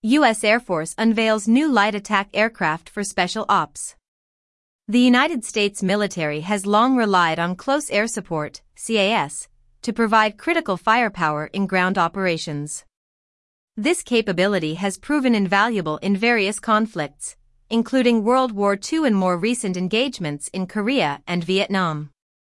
U.S. Air Force unveils new light attack aircraft for special ops. The United States military has long relied on Close Air Support, CAS, to provide critical firepower in ground operations. This capability has proven invaluable in various conflicts, including World War II and more recent engagements in Korea and Vietnam.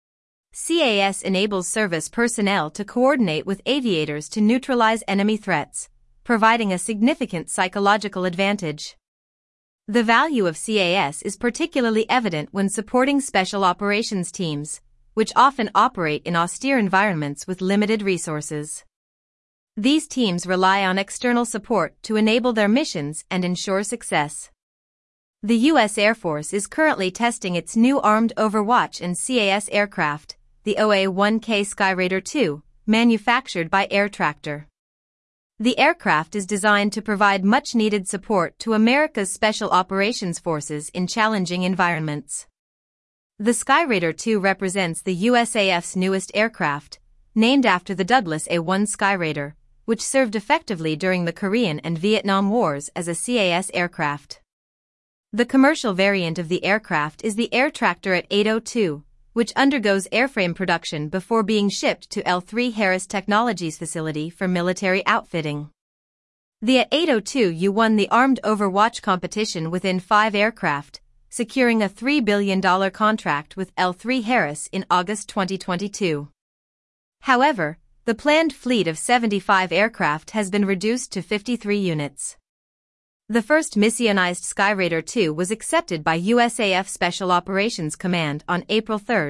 CAS enables service personnel to coordinate with aviators to neutralize enemy threats, providing a significant psychological advantage. The value of CAS is particularly evident when supporting special operations teams, which often operate in austere environments with limited resources. These teams rely on external support to enable their missions and ensure success. The U.S. Air Force is currently testing its new Armed Overwatch and CAS aircraft, the OA-1K Skyraider II, manufactured by Air Tractor. The aircraft is designed to provide much-needed support to America's Special Operations Forces in challenging environments. The Skyraider II represents the USAF's newest aircraft, named after the Douglas A-1 Skyraider, which served effectively during the Korean and Vietnam Wars as a CAS aircraft. The commercial variant of the aircraft is the Air Tractor AT-802, which undergoes airframe production before being shipped to L3Harris Technologies facility for military outfitting. The AT-802U won the Armed Overwatch competition within 5 aircraft, securing a $3 billion contract with L3Harris in August 2022. However, the planned fleet of 75 aircraft has been reduced to 53 units. The first missionized Skyraider II was accepted by USAF Special Operations Command on April 3,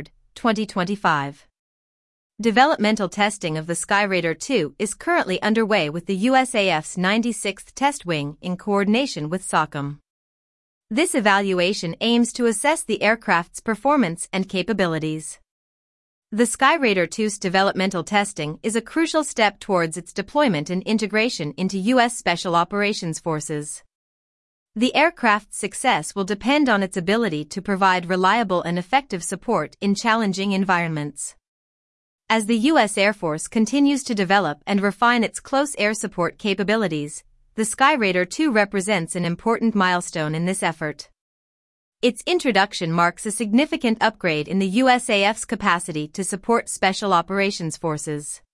2025. Developmental testing of the Skyraider II is currently underway with the USAF's 96th Test Wing in coordination with SOCOM. This evaluation aims to assess the aircraft's performance and capabilities. The Skyraider II's developmental testing is a crucial step towards its deployment and integration into U.S. Special Operations Forces. The aircraft's success will depend on its ability to provide reliable and effective support in challenging environments. As the U.S. Air Force continues to develop and refine its close air support capabilities, the Skyraider II represents an important milestone in this effort. Its introduction marks a significant upgrade in the USAF's capacity to support special operations forces.